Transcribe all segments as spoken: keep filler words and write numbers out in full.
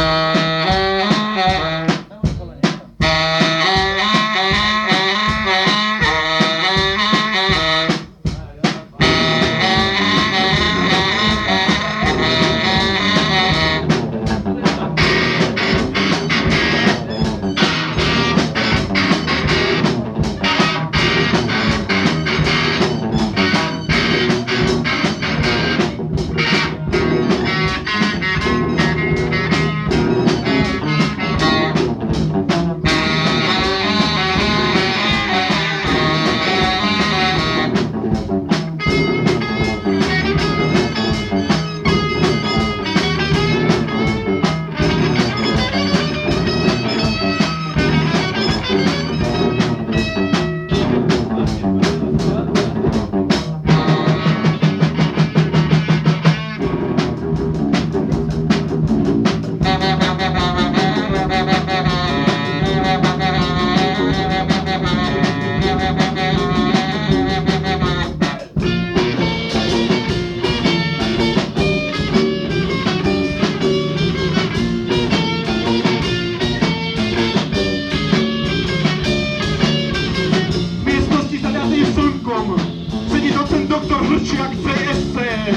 doktor Hrčiak C S C.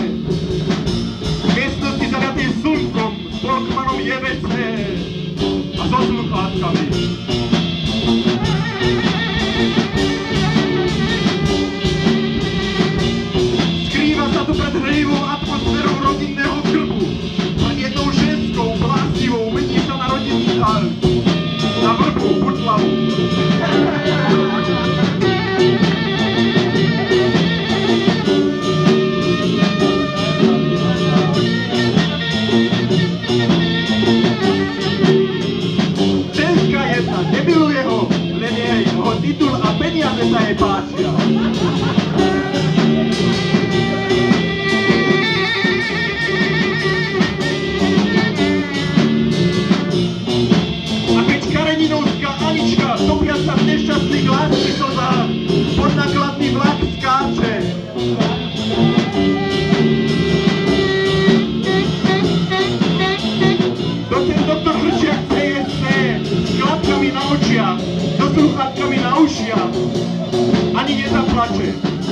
V miestnosti zaliatej slnkom s Volkmanom J V C a so sluchátkami. Skrýva sa tu pred hrejivou atmosférou rodinného krbu. Pred jednou ženskou, blasivou, mení sa na rodinný alt. Na vrbu, butlavu. Nemiluje ho, len jej ho titul a peniaze sa jej páčia. A keď Kareninovská Anička, topiaca v nešťastných lásky slzách, pod nákladný vlak skáče. Docent doktor Hrčiak C S C s klapkami na očiach, so sluchátkami na ušiach, ani nezaplače.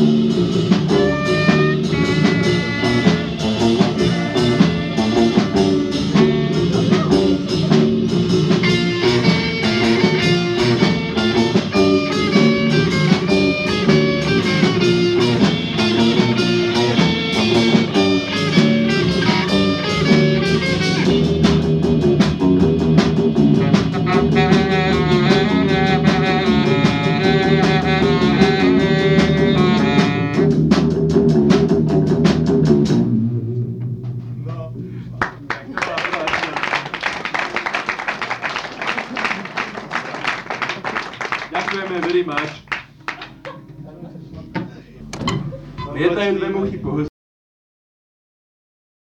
Ďakujeme very much. Lietajú dve muchy po